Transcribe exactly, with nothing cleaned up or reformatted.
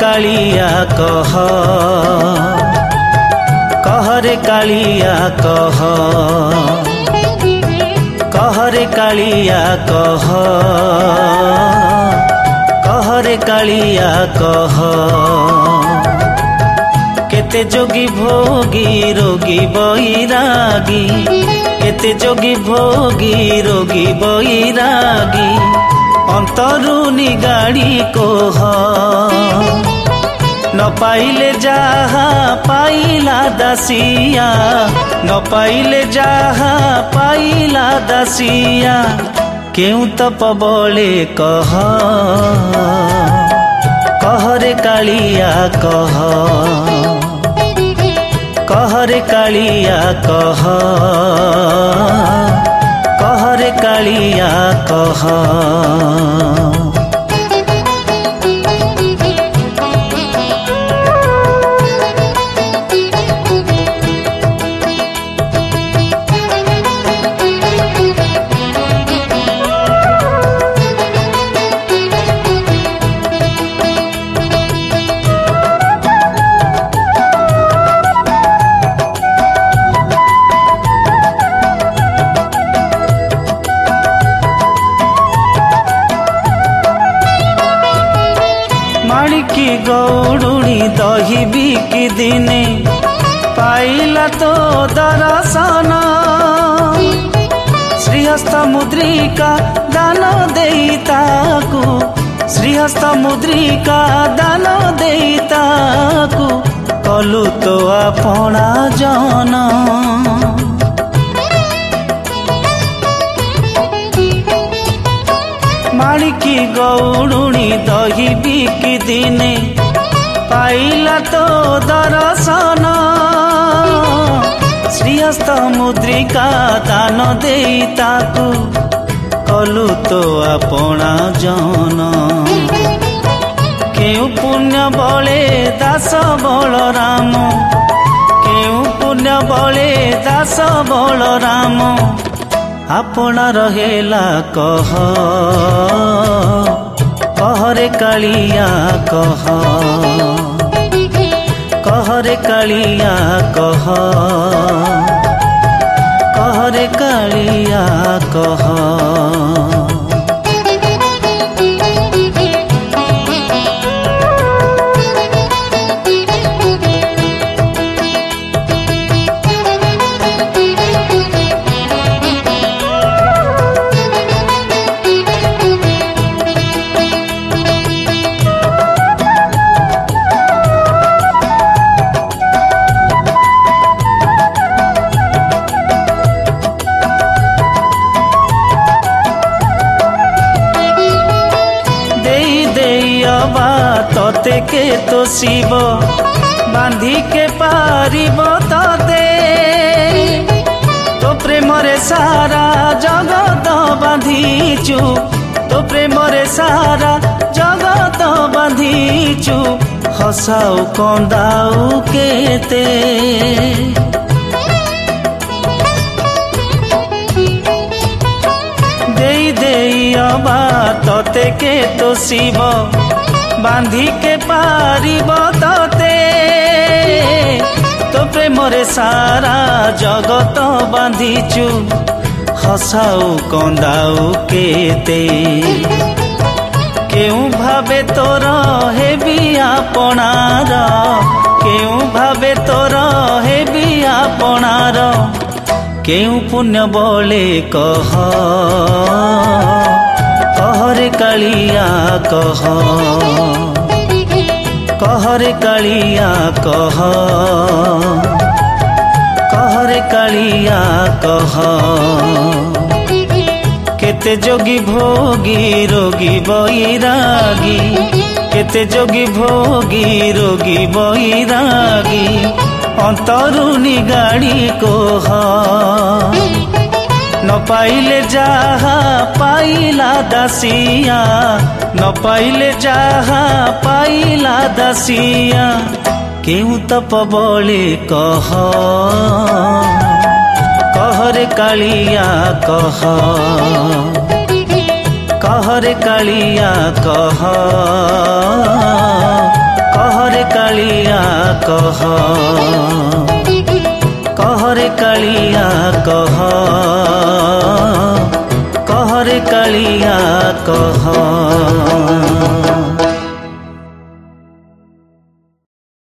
कालिया कह कहरे कालिया कह कहरे कालिया कह कहरे कालिया कह केते जोगी भोगी रोगी बैरागी केते जोगी भोगी रोगी बैरागी अंतरु निगाड़ी कोह न पाइले जहा पाइला दासिया न पाइले जहा पाइला दासिया केउ तप बले कह कहरे कालिया कह कहरे कालिया कह कहरे कालिया कह माणिकी गौड़ुणी दही बिकी दिने पाइला तो दर्शन श्रीहस्त मुद्रिका दान देताकू श्रीहस्त मुद्रिका दान देताकू कलु तो आपणा जन माणिकी गौड़ुणी दही बिकी दिने पाइला तो दर्शन श्रीहस्त मुद्रिका दान देताकू कलु तो आपणा जन केउ पुण्य बले दास बलराम केउ पुण्य बले दास बलराम आपना रहेला कह कहरे कालिया कह कहरे कालिया कह कहरे कालिया कह तोते के तो शिव बांधी के पारिब तोते तो प्रेम रे सारा जगत बांधीचु तो प्रेम रे सारा जगत बांधीचु हसाऊ कंदाऊ केते देई देई अबा तोते के तो शिव बांधी के पारिब तोते तो प्रेम रे सारा जगत बांधीचु हसाऊ कंदाऊ केते केउ भावे तोर हेबी आपणार केउ भावे तोर हेबी आपणार केउ पुण्य बले कह कहरे कालिया कह कहरे कालिया कह कहरे कालिया कह केते जोगी भोगी रोगी बैरागी केते जोगी भोगी रोगी बैरागी अंतरु निगाड़ी कोह न पाइले जहा पाइला दासिया न पाइले जहा पाइला दासिया केउ तप बले कह कहरे कालिया कह कहरे कालिया कह कालिया कह कहरे कालिया कह कहरे कालिया कह।